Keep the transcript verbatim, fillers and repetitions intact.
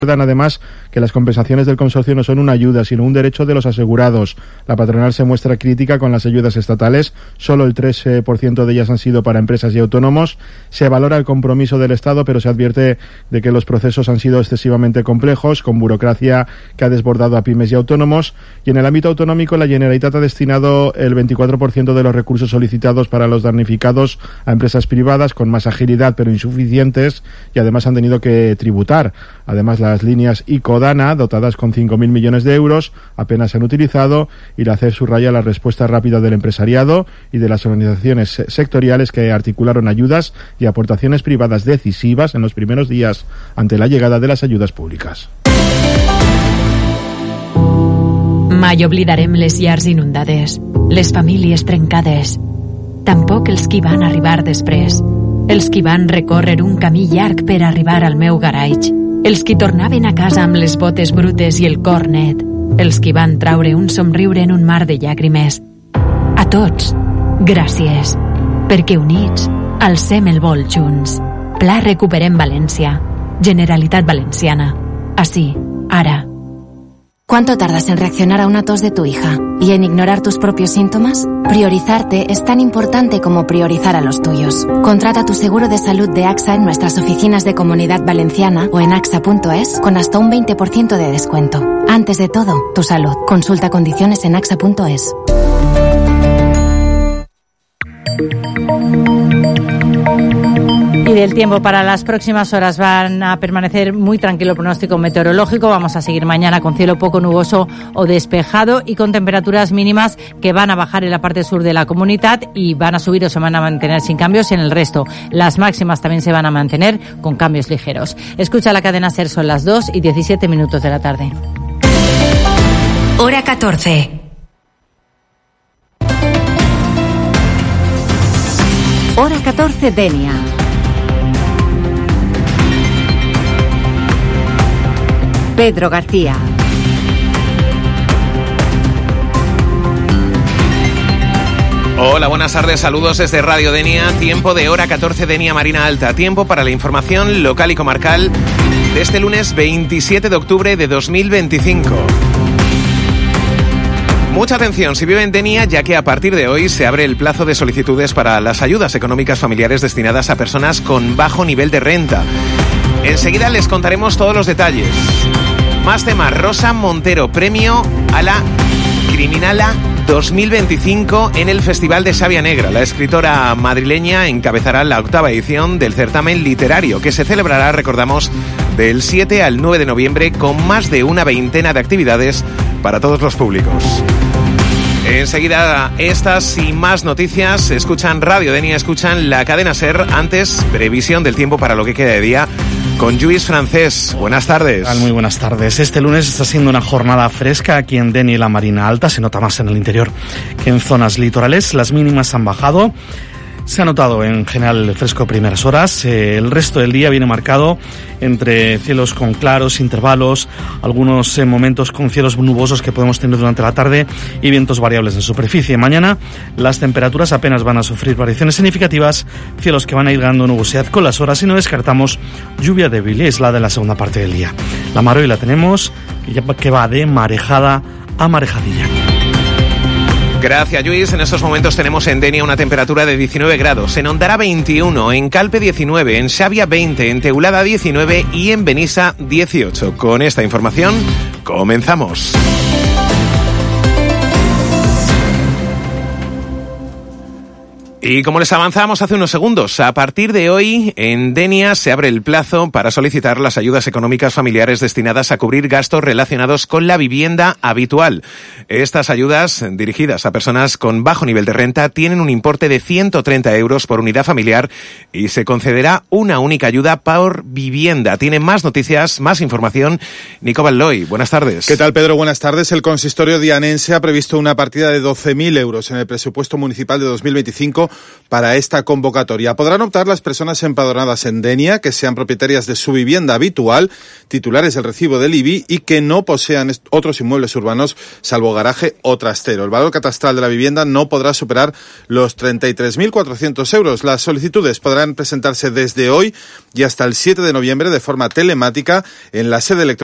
Recuerdan además que las compensaciones del consorcio no son una ayuda, sino un derecho de los asegurados. La patronal se muestra crítica con las ayudas estatales, solo el tres por ciento de ellas han sido para empresas y autónomos. Se valora el compromiso del Estado, pero se advierte de que los procesos han sido excesivamente complejos, con burocracia que ha desbordado a pymes y autónomos. Y en el ámbito autonómico, la Generalitat ha destinado el veinticuatro por ciento de los recursos solicitados para los damnificados a empresas privadas, con más agilidad pero insuficientes, y además han tenido que tributar. Además, las líneas ICO-DANA, dotadas con cinco mil millones de euros, apenas se han utilizado, y la C E P subraya la respuesta rápida del empresariado y de las organizaciones sectoriales que articularon ayudas y aportaciones privadas decisivas en los primeros días ante la llegada de las ayudas públiques. Mai oblidarem les llars inundades, les famílies trencades. Tampoc els qui van arribar després, els qui van recórrer un camí llarg per arribar al meu garatge, els qui tornaven a casa amb les botes brutes i el cor net, els qui van traure un somriure en un mar de llàgrimes. A tots, gràcies, perquè units alcem el vol junts. Pla Recuperem València. Generalitat Valenciana. Así, ara. ¿Cuánto tardas en reaccionar a una tos de tu hija y en ignorar tus propios síntomas? Priorizarte es tan importante como priorizar a los tuyos. Contrata tu seguro de salud de AXA en nuestras oficinas de Comunidad Valenciana o en axa punto es con hasta un veinte por ciento de descuento. Antes de todo, tu salud. Consulta condiciones en axa punto es. Y del tiempo para las próximas horas van a permanecer muy tranquilo el pronóstico meteorológico. Vamos a seguir mañana con cielo poco nuboso o despejado y con temperaturas mínimas que van a bajar en la parte sur de la comunidad y van a subir o se van a mantener sin cambios en el resto. Las máximas también se van a mantener con cambios ligeros. Escucha la cadena SER, son las dos y diecisiete minutos de la tarde. Hora catorce. Hora catorce, Denia. Pedro García. Hola, buenas tardes, saludos desde Radio Denia, tiempo de Hora catorce, Denia Marina Alta, tiempo para la información local y comarcal de este lunes veintisiete de octubre de dos mil veinticinco. Mucha atención si vive en Denia, ya que a partir de hoy se abre el plazo de solicitudes para las ayudas económicas familiares destinadas a personas con bajo nivel de renta. Enseguida les contaremos todos los detalles. Más temas. Rosa Montero, premio a la Criminala dos mil veinticinco en el Festival de Savia Negra. La escritora madrileña encabezará la octava edición del certamen literario, que se celebrará, recordamos, del siete al nueve de noviembre, con más de una veintena de actividades para todos los públicos. Enseguida, estas y más noticias. Escuchan Radio Denia, escuchan la cadena SER. Antes, previsión del tiempo para lo que queda de día con Lluís Francés. Buenas tardes. Muy buenas tardes. Este lunes está siendo una jornada fresca aquí en Denia y la Marina Alta. Se nota más en el interior que en zonas litorales. Las mínimas han bajado. Se ha notado en general el fresco primeras horas. Eh, el resto del día viene marcado entre cielos con claros, intervalos, algunos eh, momentos con cielos nubosos que podemos tener durante la tarde y vientos variables en superficie. Mañana las temperaturas apenas van a sufrir variaciones significativas, cielos que van a ir ganando nubosidad con las horas y no descartamos lluvia débil y aislada en la segunda parte del día. La mar hoy la tenemos, que va de marejada a marejadilla. Gracias, Lluís. En estos momentos tenemos en Denia una temperatura de diecinueve grados, en Ondara veintiuno, en Calpe diecinueve, en Xavia veinte, en Teulada diecinueve y en Benissa dieciocho. Con esta información comenzamos. Y como les avanzábamos hace unos segundos, a partir de hoy en Denia se abre el plazo para solicitar las ayudas económicas familiares destinadas a cubrir gastos relacionados con la vivienda habitual. Estas ayudas, dirigidas a personas con bajo nivel de renta, tienen un importe de ciento treinta euros por unidad familiar y se concederá una única ayuda por vivienda. Tiene más noticias, más información Nico Balloy. Buenas tardes. ¿Qué tal, Pedro? Buenas tardes. El consistorio dianense ha previsto una partida de doce mil euros en el presupuesto municipal de dos mil veinticinco para esta convocatoria. Podrán optar las personas empadronadas en Denia, que sean propietarias de su vivienda habitual, titulares del recibo del I B I y que no posean otros inmuebles urbanos, salvo garaje o trastero. El valor catastral de la vivienda no podrá superar los treinta y tres mil cuatrocientos euros. Las solicitudes podrán presentarse desde hoy y hasta el siete de noviembre de forma telemática en la sede electrónica